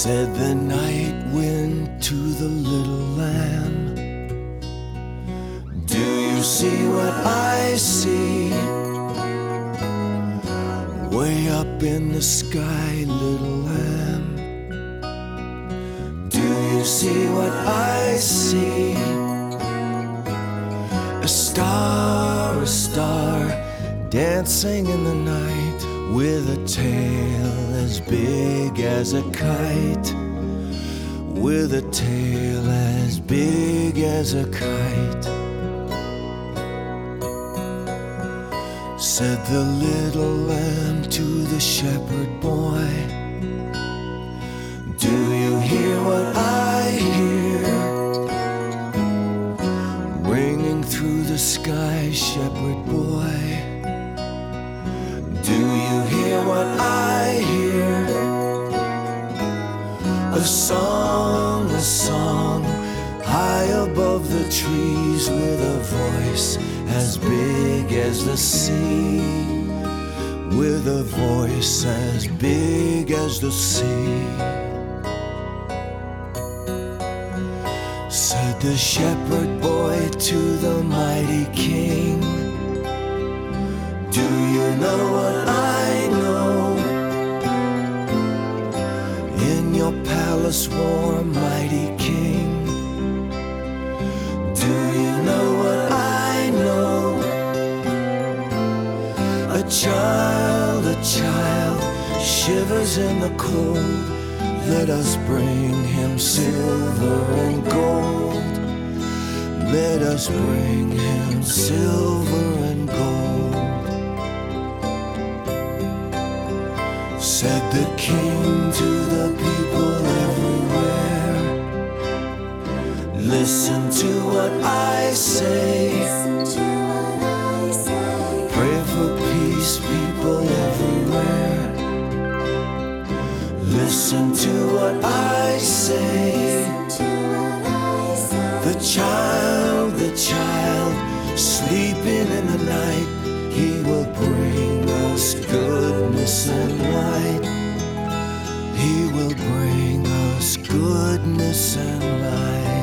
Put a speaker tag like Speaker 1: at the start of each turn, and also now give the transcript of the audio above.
Speaker 1: Said the night wind to the little lamb, do you see what I see? Way up in the sky, little lamb, do you see what I see? A star, dancing in the night, with a tail as big as a kite, with a tail as big as a kite. Said the little lamb to the shepherd boy, do you hear what I hear? Ringing through the sky, shepherd boy, do you hear what I hear? A song, high above the trees, with a voice as big as the sea, with a voice as big as the sea. Said the shepherd boy to the mighty king, do you know what I know? In your palace warm, mighty king, do you know what I know? A child shivers in the cold. Let us bring him silver and gold. Let us bring him silver and gold. Said the king to the people everywhere, listen to what I say. Pray for peace, people everywhere. Listen to what I say. The child, sleeping in the night, he will bring us goodness and light. He will bring us goodness and light.